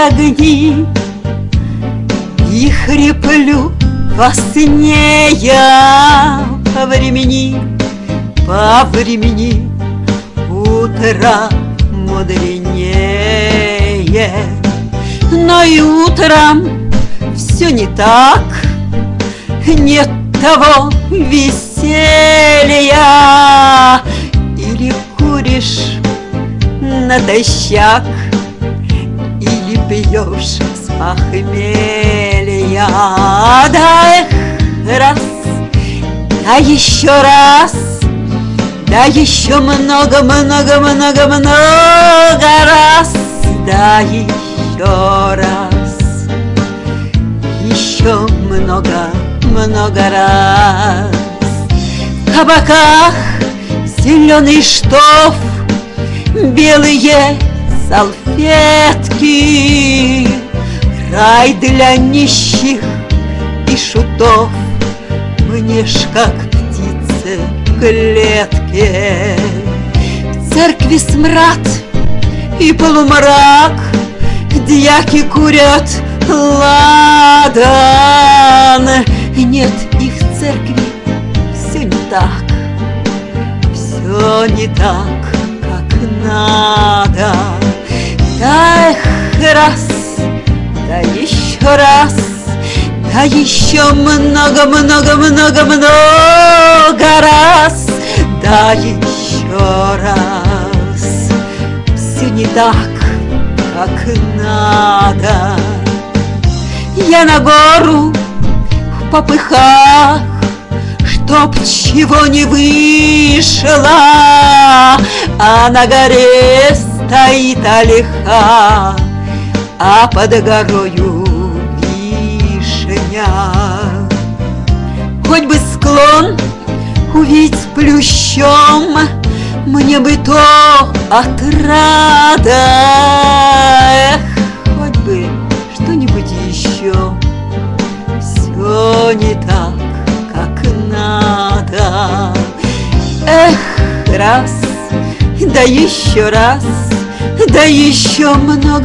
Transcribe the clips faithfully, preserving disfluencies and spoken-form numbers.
огни, и хриплю во сне я по времени, по времени утро мудренее. Но и утром все не так, нет того веселья. Или куришь натощак, или пьешь с похмелья. Да эх, раз, да еще раз, да еще много-много-много-много раз, да еще раз, еще много-много раз. В кабаках зеленый штоф, белые салфетки, рай для нищих и шутов. Мне ж как птице в клетке. В церкви смрад и полумрак, дьяки курят ладан. Нет, их в церкви все не так, все не так, как надо. Да эх, раз, да еще раз, да еще много-много-много-много раз, да еще раз. Все не так, как надо. Я на гору в попыхах, чтоб чего не вышло, а на горе стоит ольха, а под горою вишня. Хоть бы склон увидеть плющом, мне бы то отрада. Эх, хоть бы что-нибудь еще. Все не так, как надо. Эх, раз, да еще раз, да еще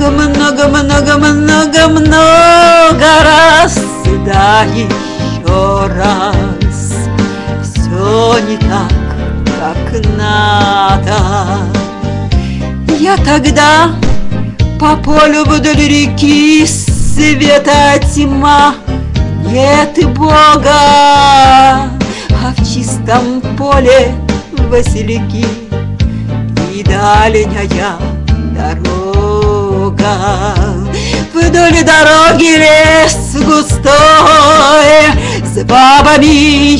много-много-много-много-много раз, да еще раз. Все не так, как надо. Я тогда по полю вдоль реки, света тьма, нет и Бога, а в чистом поле васильки и дальняя дорога. Вдоль дороги лес густой с бабами,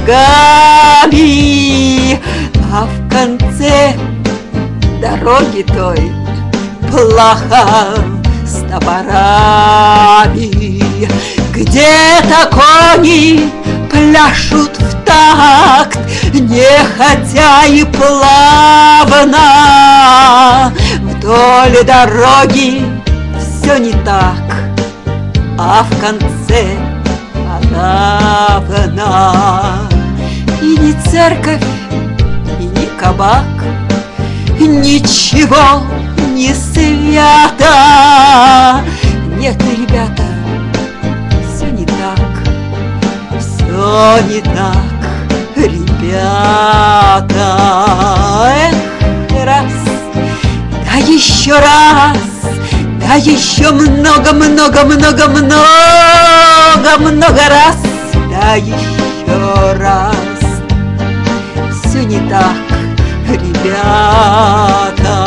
ягами, а в конце дороги той плаха с топорами. Где-то кони пляшут в такт, нехотя и плавно. Вдоль дороги все не так, а в конце подавно. И ни церковь, и ни кабак, ничего не свято. Нет, ребята, все не так, все не так, ребята. Эх, раз, да еще раз, да еще много-много-много-много-много раз, да еще раз. Все не так, ребята.